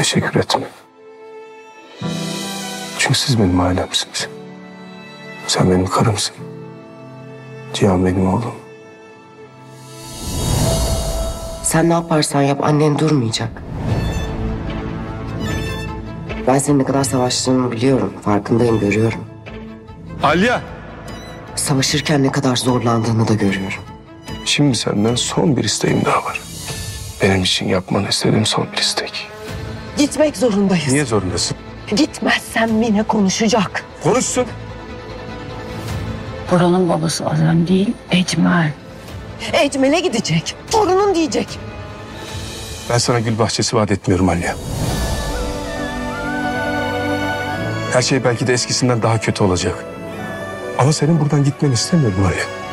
Teşekkür etme. Çünkü siz benim ailemsiniz. Sen benim karımsın. Cihan benim oğlum. Sen ne yaparsan yap annen durmayacak. Ben senin ne kadar savaştığını biliyorum. Farkındayım, görüyorum. Alya! Savaşırken ne kadar zorlandığını da görüyorum. Şimdi senden son bir isteğim daha var. Benim için yapmanı istediğim son bir istek. Gitmek zorundayız. Niye zorundasın? Gitmezsen Mine konuşacak. Konuşsun. Buranın babası Azem değil, Ecmel. Ecmel'e gidecek. Torunun diyecek. Ben sana gül bahçesi vaat etmiyorum Alya. Her şey belki de eskisinden daha kötü olacak. Ama senin buradan gitmeni istemiyorum Alya.